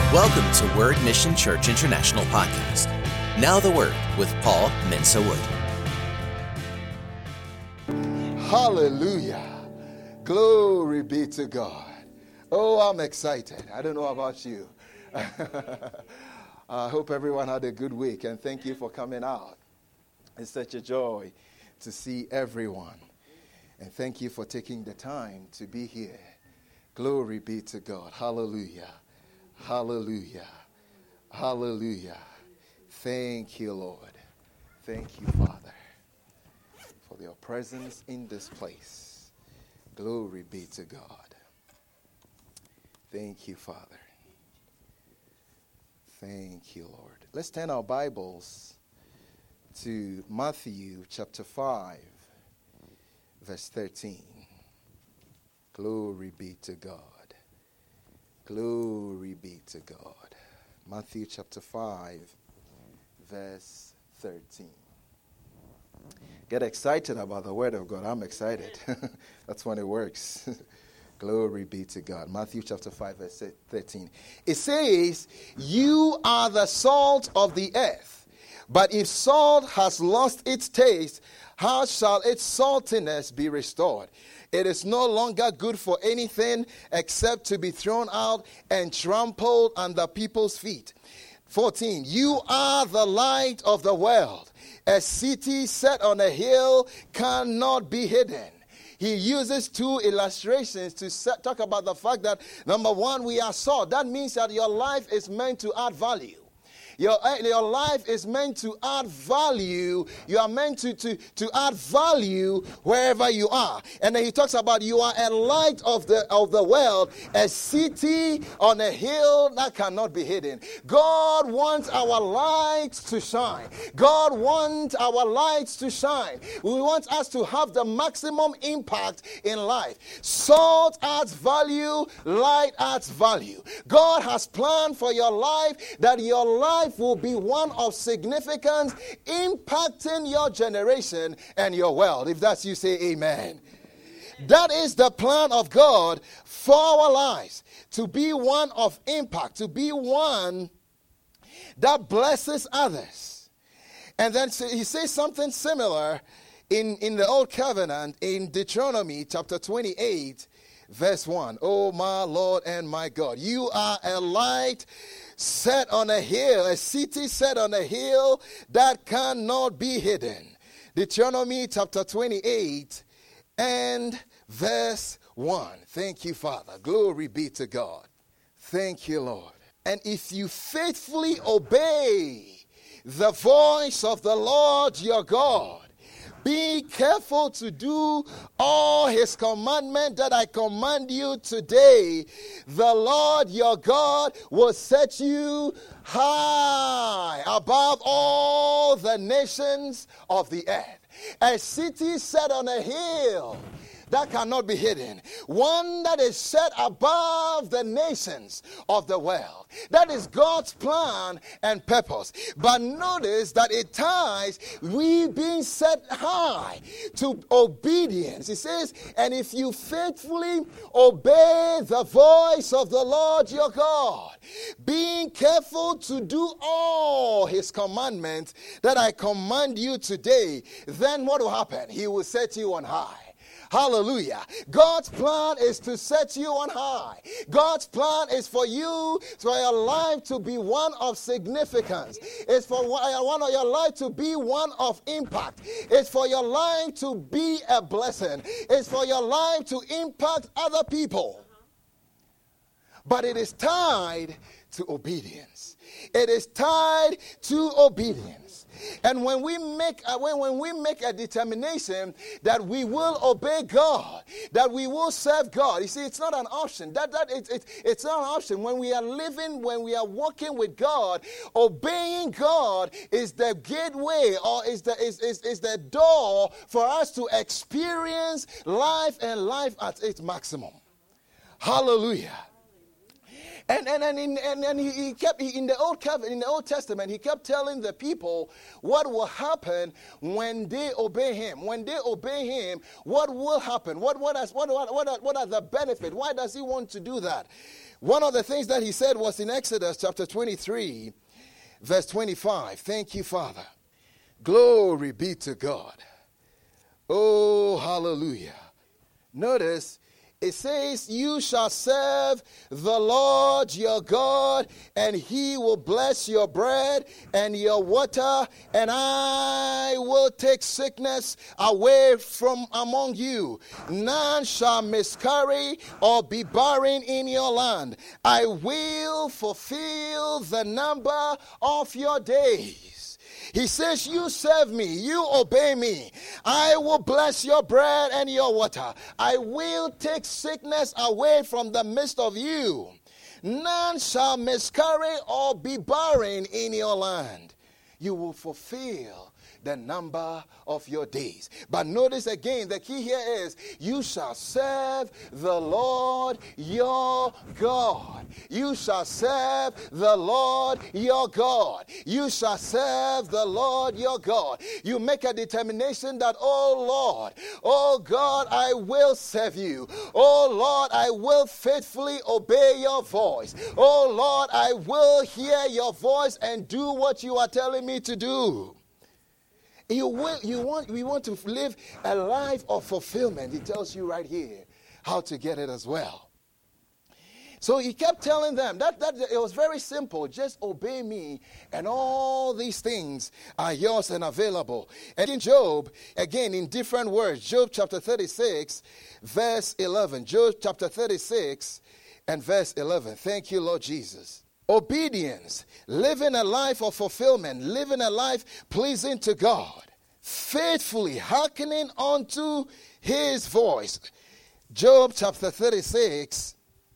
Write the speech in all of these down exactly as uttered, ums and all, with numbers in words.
Welcome to Word Mission Church International Podcast. Now the Word with Paul Mensa Wood. Hallelujah. Glory be to God. Oh, I'm excited. I don't know about you. I hope everyone had a good week, and thank you for coming out. It's such a joy to see everyone. And thank you for taking the time to be here. Glory be to God. Hallelujah. Hallelujah. Hallelujah. Thank you, Lord. Thank you, Father, for your presence in this place. Glory be to God. Thank you, Father. Thank you, Lord. Let's turn our Bibles to Matthew chapter five, verse thirteen. Glory be to God. Glory be to God. Matthew chapter five, verse thirteen. Get excited about the word of God. I'm excited. That's when it works. Glory be to God. Matthew chapter five, verse thirteen. It says, "You are the salt of the earth. But if salt has lost its taste, how shall its saltiness be restored? It is no longer good for anything except to be thrown out and trampled under people's feet." fourteen. "You are the light of the world. A city set on a hill cannot be hidden." He uses two illustrations to set, talk about the fact that, number one, we are salt. That means that your life is meant to add value. Your, your life is meant to add value. You are meant to, to, to add value wherever you are. And then he talks about you are a light of the, of the world, a city on a hill that cannot be hidden. God wants our lights to shine. God wants our lights to shine. We want us to have the maximum impact in life. Salt adds value, light adds value. God has planned for your life that your life will be one of significance, impacting your generation and your world. If that's you, say amen. That is the plan of God for our lives, to be one of impact, to be one that blesses others. And then he says something similar in, in the Old Covenant in Deuteronomy chapter twenty-eight, verse one. "Oh, my Lord and my God, you are a light set on a hill, a city set on a hill that cannot be hidden." Deuteronomy chapter twenty-eight and verse one. Thank you, Father. Glory be to God. Thank you, Lord. "And if you faithfully obey the voice of the Lord your God, be careful to do all his commandment that I command you today, the Lord your God will set you high above all the nations of the earth." A city set on a hill that cannot be hidden. One that is set above the nations of the world. That is God's plan and purpose. But notice that it ties we being set high to obedience. It says, "And if you faithfully obey the voice of the Lord your God, being careful to do all his commandments that I command you today, then what will happen? He will set you on high." Hallelujah. God's plan is to set you on high. God's plan is for you, for your life to be one of significance. It's for one of your life to be one of impact. It's for your life to be a blessing. It's for your life to impact other people. But it is tied to obedience. It is tied to obedience. And when we make a, when, when we make a determination that we will obey God, that we will serve God, you see, it's not an option. That that it, it, it's not an option. When we are living, when we are walking with God, obeying God is the gateway, or is the is, is, is the door for us to experience life and life at its maximum. Hallelujah. And and and, in, and, and he, he kept he, in the old covenant, in the Old Testament, he kept telling the people what will happen when they obey him. When they obey him, what will happen? What what has, what what what are, what are the benefits? Why does he want to do that? One of the things that he said was in Exodus chapter twenty-three, verse twenty-five. Thank you, Father. Glory be to God. Oh, hallelujah. Notice, it says, you shall serve the Lord your God, and he will bless your bread and your water, and I will take sickness away from among you. None shall miscarry or be barren in your land. I will fulfill the number of your days. He says, you serve me, you obey me. I will bless your bread and your water. I will take sickness away from the midst of you. None shall miscarry or be barren in your land. You will fulfill the number of your days. But notice again, the key here is, you shall serve the Lord your God. You shall serve the Lord your God. You shall serve the Lord your God. You make a determination that, oh Lord, oh God, I will serve you. Oh Lord, I will faithfully obey your voice. Oh Lord, I will hear your voice and do what you are telling me to do. You, will, you want, we want to live a life of fulfillment. He tells you right here how to get it as well. So he kept telling them that, that it was very simple. Just obey me, and all these things are yours and available. And in Job, again, in different words, Job chapter thirty-six, verse eleven. Job chapter thirty-six and verse eleven. Thank you, Lord Jesus. Obedience, living a life of fulfillment, living a life pleasing to God, faithfully hearkening unto his voice. Job chapter thirty-six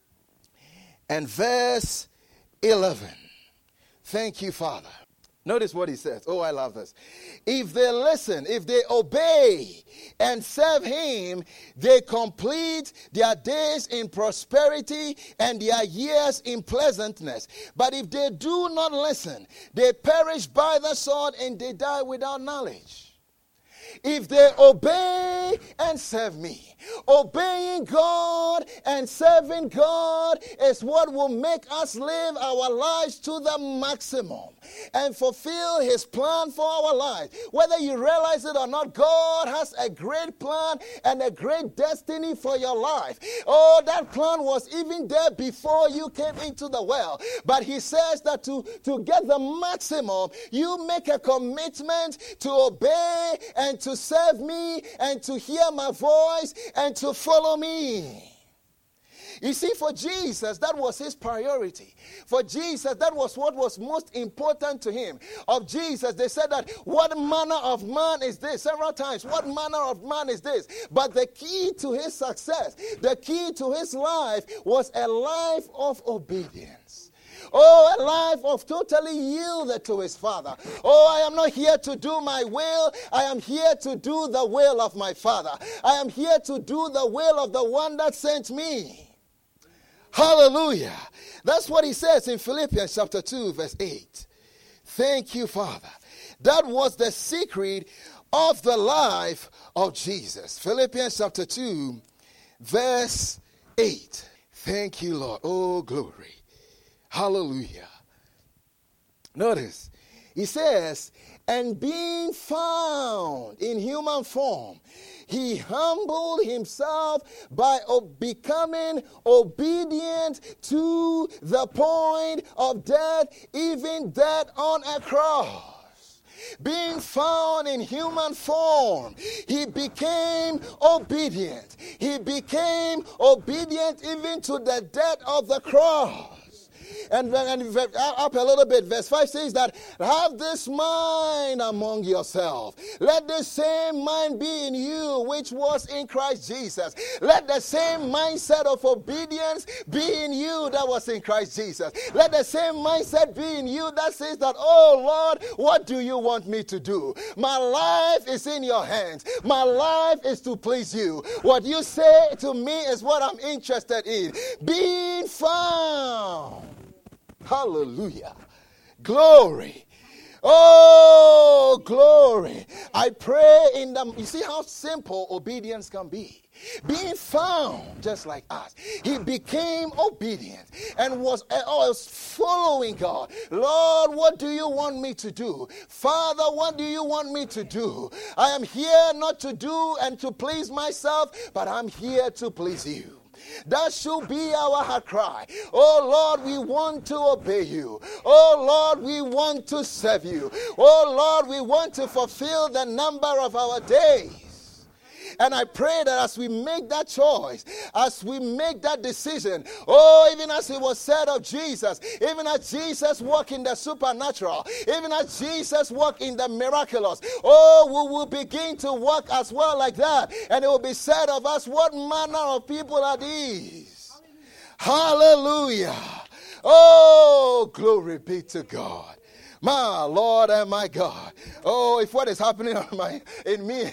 and verse eleven. Thank you, Father. Notice what he says. Oh, I love this. If they listen, if they obey and serve him, they complete their days in prosperity and their years in pleasantness. But if they do not listen, they perish by the sword and they die without knowledge. If they obey and serve me, obeying God and serving God is what will make us live our lives to the maximum and fulfill his plan for our lives. Whether you realize it or not, God has a great plan and a great destiny for your life. Oh, that plan was even there before you came into the world. But he says that to, to get the maximum, you make a commitment to obey and to serve me and to hear my voice and to follow me. You see, for Jesus, that was his priority. For Jesus, that was what was most important to him. Of Jesus, they said that, what manner of man is this? Several times, what manner of man is this? But the key to his success, the key to his life was a life of obedience. Oh, a life of totally yielded to his Father. Oh, I am not here to do my will. I am here to do the will of my Father. I am here to do the will of the one that sent me. Hallelujah. That's what he says in Philippians chapter two, verse eight. Thank you, Father. That was the secret of the life of Jesus. Philippians chapter two, verse eight. Thank you, Lord. Oh, glory. Hallelujah. Notice, he says, and being found in human form, he humbled himself by becoming obedient to the point of death, even death on a cross. Being found in human form, he became obedient. He became obedient even to the death of the cross. And, and up a little bit, verse five says that, have this mind among yourself. Let the same mind be in you, which was in Christ Jesus. Let the same mindset of obedience be in you that was in Christ Jesus. Let the same mindset be in you that says that, oh Lord, what do you want me to do? My life is in your hands. My life is to please you. What you say to me is what I'm interested in. Being found Hallelujah. Glory. Oh, glory. I pray in them. You see how simple obedience can be. Being found just like us. He became obedient and was, was following God. Lord, what do you want me to do? Father, what do you want me to do? I am here not to do and to please myself, but I'm here to please you. That should be our heart cry. Oh Lord, we want to obey you. Oh Lord, we want to serve you. Oh Lord, we want to fulfill the number of our days. And I pray that as we make that choice, as we make that decision, oh, even as it was said of Jesus, even as Jesus walked in the supernatural, even as Jesus walked in the miraculous, oh, we will begin to walk as well like that. And it will be said of us, what manner of people are these? Hallelujah. Oh, glory be to God. My Lord and my God. Oh, if what is happening on my, in me.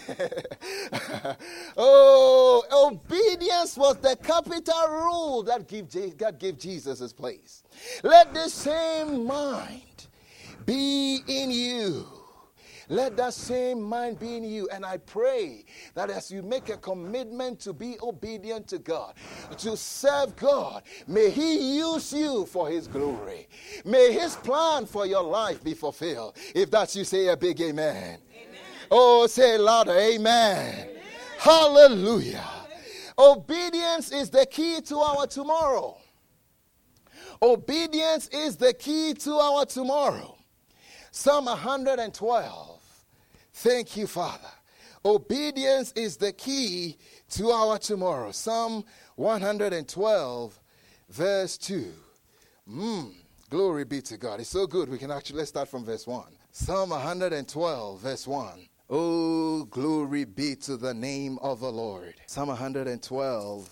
Oh, obedience was the capital rule that gave, God gave Jesus his place. Let the same mind be in you. Let that same mind be in you. And I pray that as you make a commitment to be obedient to God, to serve God, may he use you for his glory. May his plan for your life be fulfilled. If that's you, say a big amen. Amen. Oh, say it louder, amen. Amen. Hallelujah. Obedience is the key to our tomorrow. Obedience is the key to our tomorrow. Psalm one hundred twelve. Thank you, Father. Obedience is the key to our tomorrow. Psalm one hundred twelve, verse two. Mm, glory be to God. It's so good. We can actually, let's start from verse one. Psalm one hundred twelve, verse one. Oh, glory be to the name of the Lord. Psalm one hundred twelve,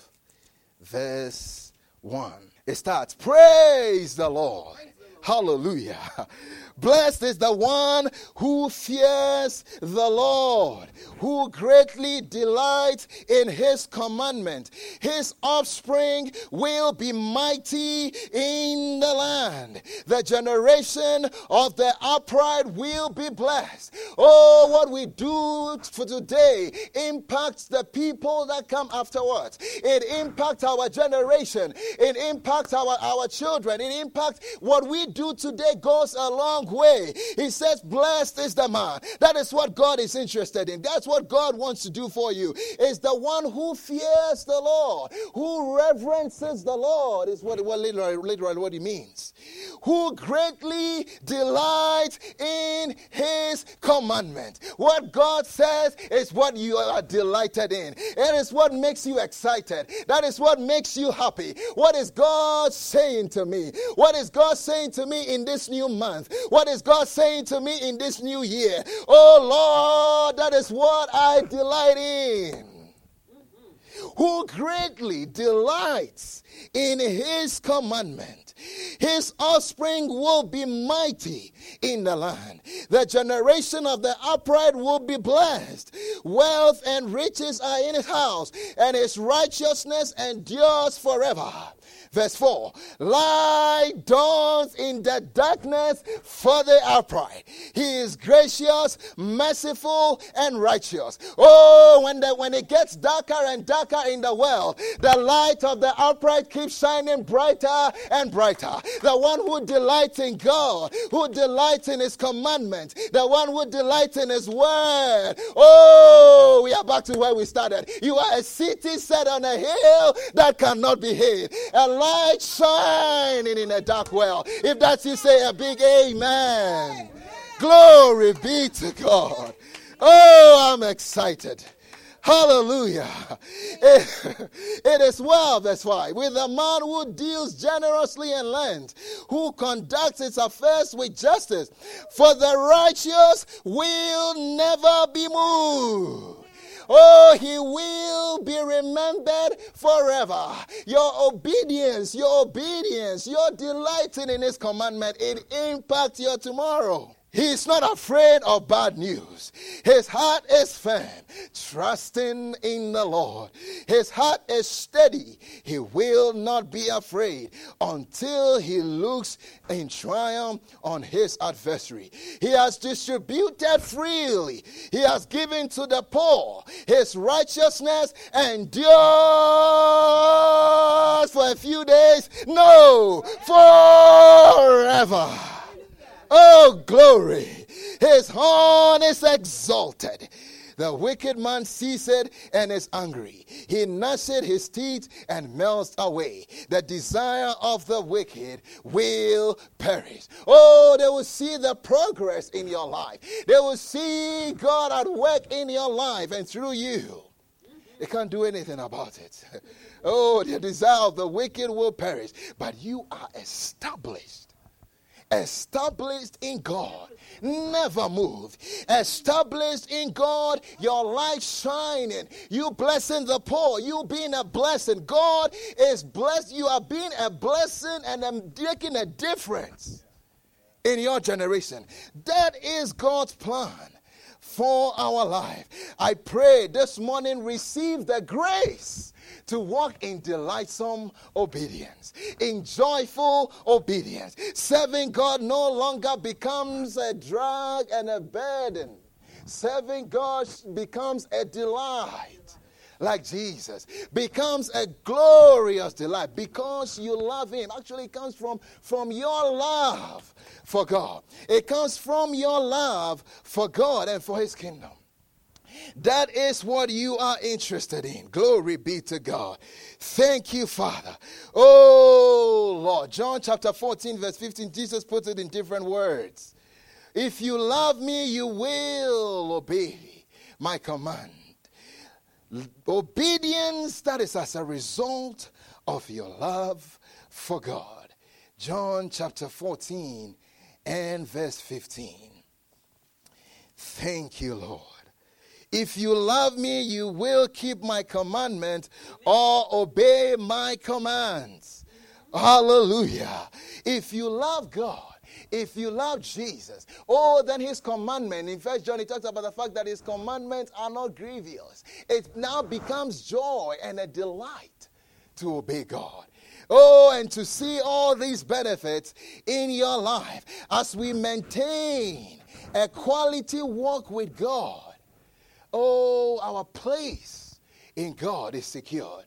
verse one. It starts, praise the Lord. Hallelujah. Blessed is the one who fears the Lord, who greatly delights in his commandment. His offspring will be mighty in the land. The generation of the upright will be blessed. Oh, what we do for today impacts the people that come afterwards. It impacts our generation. It impacts our, our children. It impacts what we do today goes a long way. He says, blessed is the man. That is what God is interested in. That's what God wants to do for you. Is the one who fears the Lord, who reverences the Lord, is what, what literally, literally what he means. Who greatly delights in his commandment. What God says is what you are delighted in. It is what makes you excited. That is what makes you happy. What is God saying to me? What is God saying to me in this new month? What is God saying to me in this new year? Oh Lord, that is what I delight in. Who greatly delights in his commandment. His offspring will be mighty in the land. The generation of the upright will be blessed. Wealth and riches are in his house, and his righteousness endures forever. Verse four, light dawns in the darkness for the upright. He is gracious, merciful, and righteous. Oh, when, the, when it gets darker and darker in the world, the light of the upright keeps shining brighter and brighter. The one who delights in God, who delights in his commandments, the one who delights in his word. Oh, we are back to where we started. You are a city set on a hill that cannot be hid. A light shining in a dark world. If that's you, say a big amen. Amen. Glory be to God. Oh, I'm excited. Hallelujah. It, it is well, that's why, with a man who deals generously and lends, who conducts his affairs with justice. For the righteous will never be moved. Oh, he will be remembered forever. Your obedience, your obedience, your delighting in his commandment, it impacts your tomorrow. He's not afraid of bad news. His heart is firm, trusting in the Lord. His heart is steady. He will not be afraid until he looks in triumph on his adversary. He has distributed freely. He has given to the poor. His righteousness endures for a few days. No, forever. Oh, glory. His horn is exalted. The wicked man sees it and is angry. He gnashes his teeth and melts away. The desire of the wicked will perish. Oh, they will see the progress in your life. They will see God at work in your life and through you. They can't do anything about it. Oh, the desire of the wicked will perish. But you are established. Established in God, never moved. Established in God, your light shining. You blessing the poor, you being a blessing. God is blessed. You are being a blessing and making a difference in your generation. That is God's plan for our life. I pray this morning, receive the grace to walk in delightsome obedience, in joyful obedience. Serving God no longer becomes a drag and a burden. Serving God becomes a delight, like Jesus. Becomes a glorious delight because you love him. Actually, it comes from, from your love for God. It comes from your love for God and for his kingdom. That is what you are interested in. Glory be to God. Thank you, Father. Oh, Lord. John chapter fourteen, verse fifteen, Jesus puts it in different words. If you love me, you will obey my command. Obedience that is as a result of your love for God. John chapter fourteen and verse fifteen. Thank you, Lord. If you love me, you will keep my commandment or obey my commands. Hallelujah. If you love God, if you love Jesus, oh, then his commandment, in First John, he talks about the fact that his commandments are not grievous. It now becomes joy and a delight to obey God. Oh, and to see all these benefits in your life as we maintain a quality walk with God. Oh, our place in God is secured.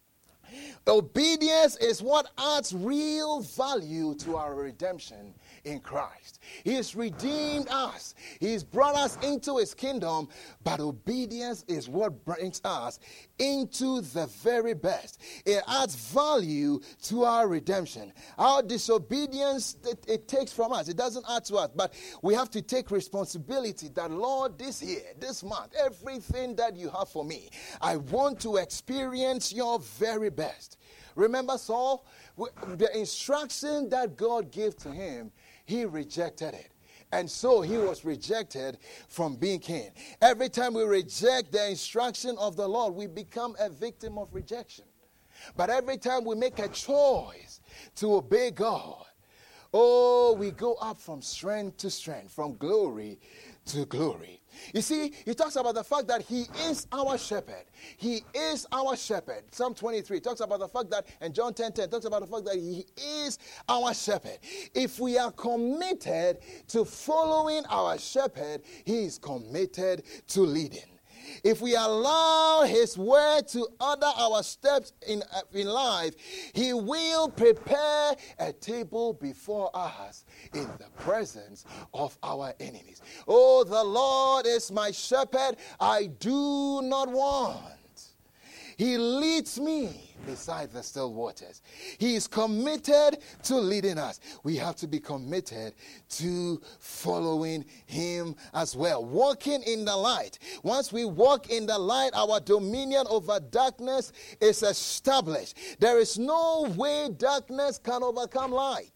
Obedience is what adds real value to our redemption in Christ. He has redeemed us. He's brought us into his kingdom, but obedience is what brings us into the very best. It adds value to our redemption. Our disobedience, it, it takes from us. It doesn't add to us, but we have to take responsibility that, Lord, this year, this month, everything that you have for me, I want to experience your very best. Remember Saul? The instruction that God gave to him, he rejected it. And so he was rejected from being king. Every time we reject the instruction of the Lord, we become a victim of rejection. But every time we make a choice to obey God, oh, we go up from strength to strength, from glory to glory. You see, he talks about the fact that he is our shepherd. He is our shepherd. Psalm twenty-three talks about the fact that, and John ten ten talks about the fact that he is our shepherd. If we are committed to following our shepherd, he is committed to leading. If we allow his word to order our steps in, in life, he will prepare a table before us in the presence of our enemies. Oh, the Lord is my shepherd, I do not want. He leads me beside the still waters. He is committed to leading us. We have to be committed to following him as well. Walking in the light. Once we walk in the light, our dominion over darkness is established. There is no way darkness can overcome light.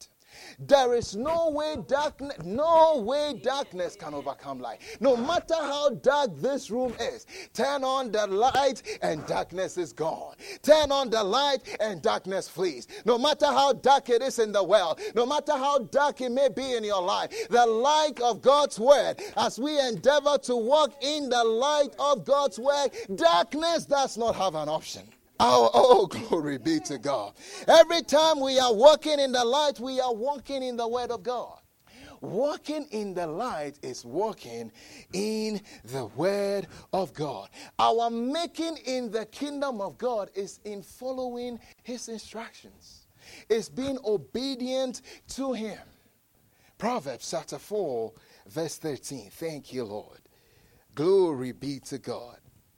There is no way darkness, no way darkness can overcome light. No matter how dark this room is, turn on the light and darkness is gone. Turn on the light and darkness flees. No matter how dark it is in the world, no matter how dark it may be in your life, the light of God's word, as we endeavor to walk in the light of God's word, darkness does not have an option. Oh, oh, glory be to God. Every time we are walking in the light, we are walking in the word of God. Walking in the light is walking in the word of God. Our making in the kingdom of God is in following his instructions. It's being obedient to him. Proverbs chapter four, verse thirteen. Thank you, Lord. Glory be to God.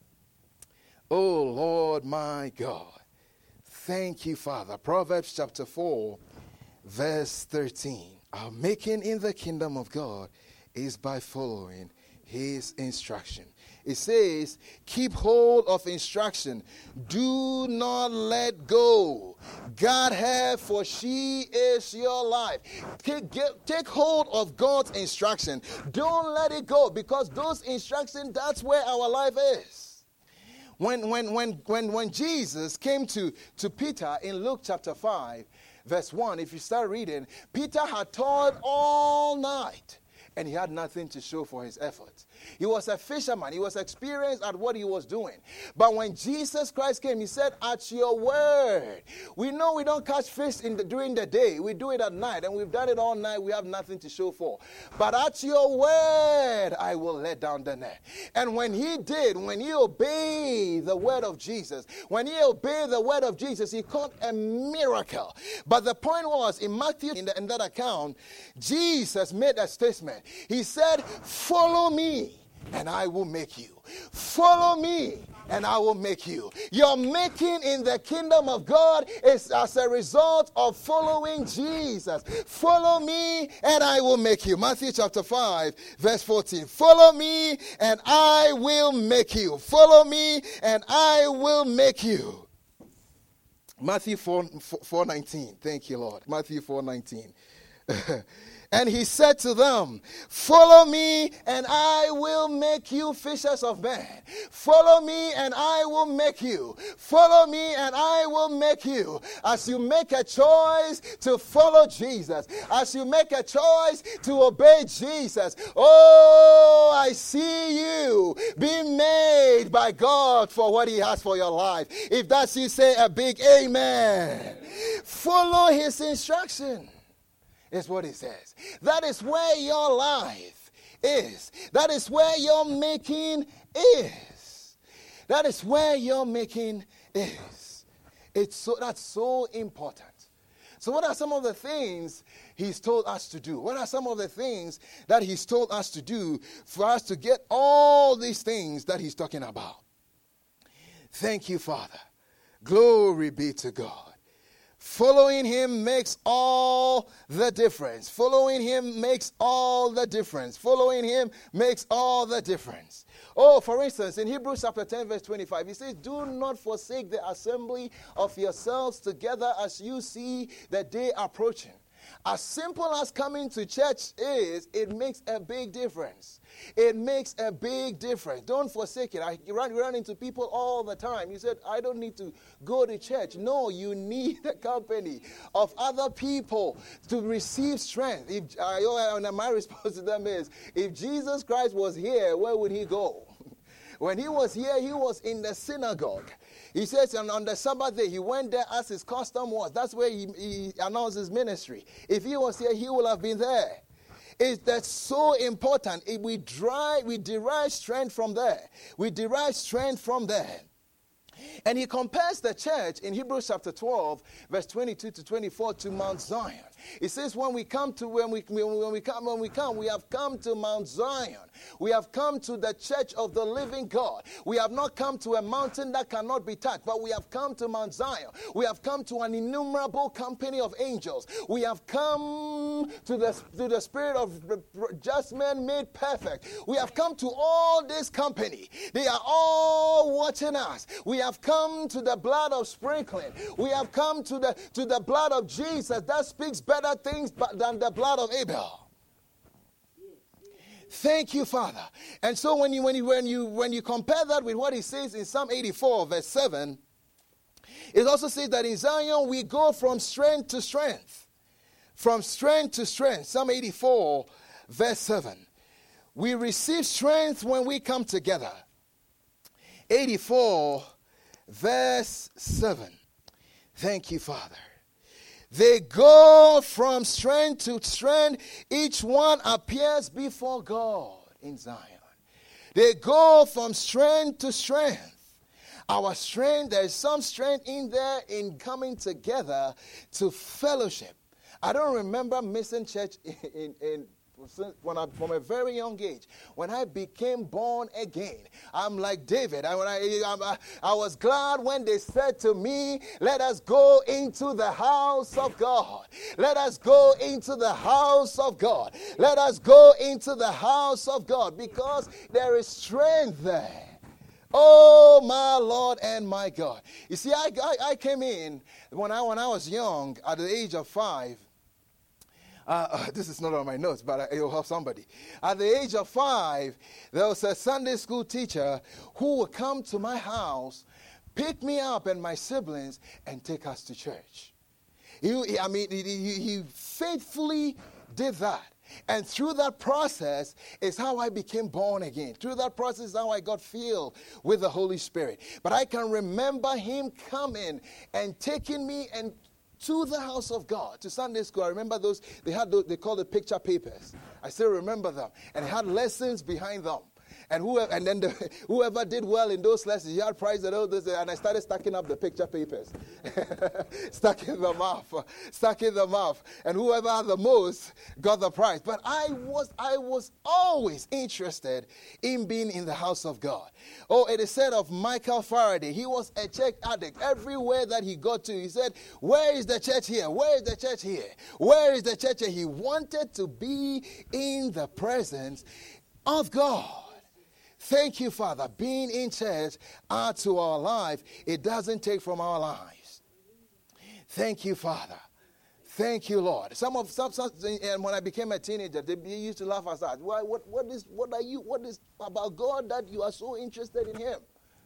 Oh, Lord, my God. Thank you, Father. Proverbs chapter four, verse thirteen. Our making in the kingdom of God is by following his instruction. It says, keep hold of instruction. Do not let go. Guard her, for she is your life. Take, get, take hold of God's instruction. Don't let it go, because those instructions, that's where our life is. When, when, when, when, when Jesus came to, to Peter in Luke chapter five, verse one, if you start reading, Peter had toiled all night and he had nothing to show for his efforts. He was a fisherman. He was experienced at what he was doing. But when Jesus Christ came, he said, at your word. We know we don't catch fish in the, during the day. We do it at night, and we've done it all night. We have nothing to show for. But at your word, I will let down the net. And when he did, when he obeyed the word of Jesus, when he obeyed the word of Jesus, he caught a miracle. But the point was, in Matthew, in, the, in that account, Jesus made a statement. He said, follow me, and I will make you. Follow me, and I will make you. Your making in the kingdom of God is as a result of following Jesus. Follow me, and I will make you. Matthew chapter five, verse fourteen. Follow me, and I will make you. Follow me, and I will make you. Matthew four nineteen. Thank you, Lord. Matthew four nineteen. And he said to them, follow me, and I will make you fishers of men. Follow me, and I will make you. Follow me, and I will make you. As you make a choice to follow Jesus, as you make a choice to obey Jesus, oh, I see you being made by God for what he has for your life. If that's you, say a big amen. Follow his instruction. Is what it says. That is where your life is. That is where your making is. That is where your making is. It's so that's so important. So what are some of the things he's told us to do? What are some of the things that he's told us to do for us to get all these things that he's talking about? Thank you, Father. Glory be to God. Following him makes all the difference. Following him makes all the difference. Following him makes all the difference. Oh, for instance, in Hebrews chapter ten, verse twenty-five, he says, do not forsake the assembly of yourselves together as you see the day approaching. As simple as coming to church is, it makes a big difference. It makes a big difference. Don't forsake it. I run, run into people all the time. You said, I don't need to go to church. No, you need the company of other people to receive strength. If uh, my response to them is, if Jesus Christ was here, where would he go? When he was here, he was in the synagogue. He says on, on the Sabbath day, he went there as his custom was. That's where he, he announced his ministry. If he was here, he would have been there. It's, that's so important. If we, derive, we derive strength from there. We derive strength from there. And he compares the church in Hebrews chapter twelve, verse twenty-two to twenty-four to Mount Zion. It says when we come to when we when we come when we come we have come to Mount Zion. We have come to the church of the living God. We have not come to a mountain that cannot be touched, but we have come to Mount Zion. We have come to an innumerable company of angels. We have come to the to the spirit of just men made perfect. We have come to all this company. They are all watching us. We have come to the blood of sprinkling. We have come to the to the blood of Jesus that speaks better better things than the blood of Abel. Thank you, Father. And so when you when you when you when you compare that with what he says in Psalm eighty-four, verse seven, it also says that in Zion we go from strength to strength. From strength to strength. Psalm eighty-four, verse seven. We receive strength when we come together. eighty-four, verse seven. Thank you, Father. They go from strength to strength. Each one appears before God in Zion. They go from strength to strength. Our strength, there is some strength in there in coming together to fellowship. I don't remember missing church in, in, in When I, from a very young age, when I became born again, I'm like David. I, when I, I, I was glad when they said to me, let us go into the house of God. Let us go into the house of God. Let us go into the house of God, because there is strength there. Oh, my Lord and my God. You see, I, I, I came in when I, when I was young, at the age of five. Uh, uh, this is not on my notes, but it will help somebody. At the age of five, there was a Sunday school teacher who would come to my house, pick me up and my siblings, and take us to church. He, he, I mean, he, he, he faithfully did that. And through that process is how I became born again. Through that process is how I got filled with the Holy Spirit. But I can remember him coming and taking me and to the house of God, to Sunday school. I remember those, they had those, they called it picture papers. I still remember them. And it had lessons behind them. And whoever, and then the, whoever did well in those lessons, you had prizes and all this. And I started stacking up the picture papers. stacking them up. Stacking them up. And whoever had the most got the prize. But I was, I was always interested in being in the house of God. Oh, it is said of Michael Faraday, he was a church addict. Everywhere that he got to, he said, where is the church here? Where is the church here? Where is the church here? He wanted to be in the presence of God. Thank you, Father. Being in church adds to our life. It doesn't take from our lives. Thank you, Father. Thank you, Lord. Some of some, some and when I became a teenager, they used to laugh at that. Why? What? What is? What are you? What is about God that you are so interested in Him?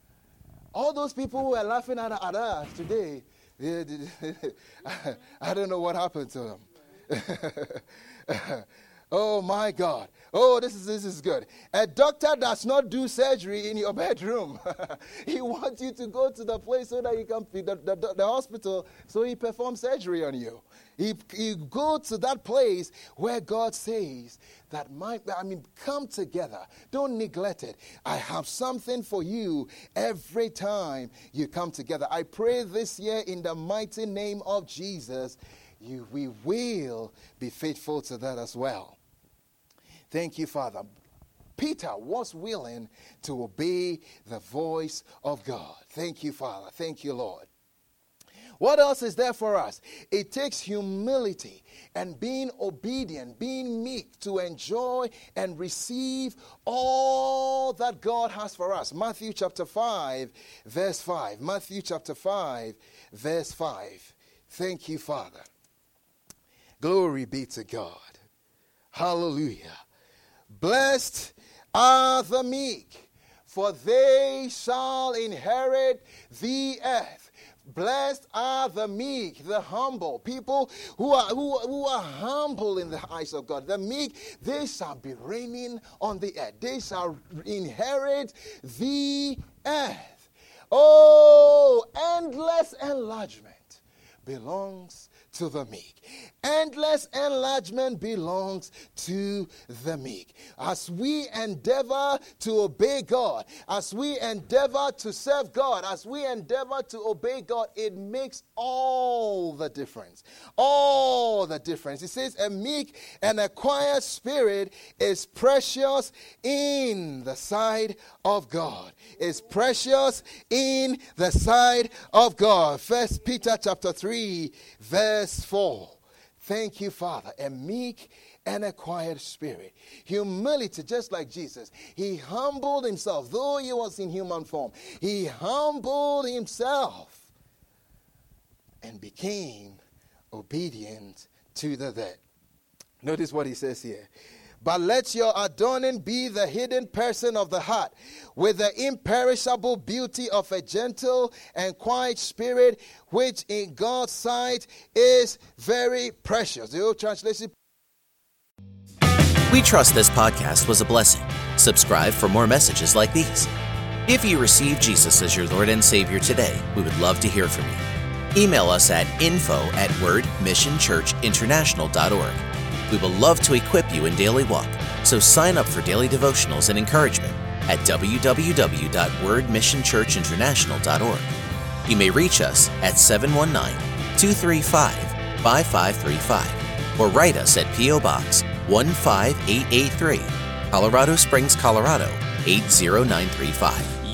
All those people who are laughing at, at us today, they, they, I don't know what happened to them. Oh, my God. Oh, this is this is good. A doctor does not do surgery in your bedroom. He wants you to go to the place so that you can, the, the, the hospital, so he performs surgery on you. He, you go to that place where God says that, my, I mean, come together. Don't neglect it. I have something for you every time you come together. I pray this year in the mighty name of Jesus, you, we will be faithful to that as well. Thank you, Father. Peter was willing to obey the voice of God. Thank you, Father. Thank you, Lord. What else is there for us? It takes humility and being obedient, being meek to enjoy and receive all that God has for us. Matthew chapter five, verse five. Matthew chapter five, verse five. Thank you, Father. Glory be to God. Hallelujah. Blessed are the meek, for they shall inherit the earth. Blessed are the meek, the humble, people who are who, who are humble in the eyes of God. The meek, they shall be reigning on the earth. They shall inherit the earth. Oh, endless enlargement belongs to the meek. Endless enlargement belongs to the meek. As we endeavor to obey God, as we endeavor to serve God, as we endeavor to obey God, it makes all the difference. All the difference. It says a meek and a quiet spirit is precious in the sight of God. Is precious in the sight of God. First Peter chapter three, verse four. Thank you, Father. A meek and a quiet spirit. Humility, just like Jesus. He humbled himself, though he was in human form. He humbled himself and became obedient to the dead. Notice what he says here. But let your adorning be the hidden person of the heart, with the imperishable beauty of a gentle and quiet spirit, which in God's sight is very precious. The old translation. We trust this podcast was a blessing. Subscribe for more messages like these. If you receive Jesus as your Lord and Savior today, we would love to hear from you. Email us at info at word mission church international dot org. We will love to equip you in daily walk, so sign up for daily devotionals and encouragement at w w w dot word mission church international dot org. You may reach us at seven one nine, two three five, five five three five or write us at P O Box one five eight eight three, Colorado Springs, Colorado eight zero nine three five.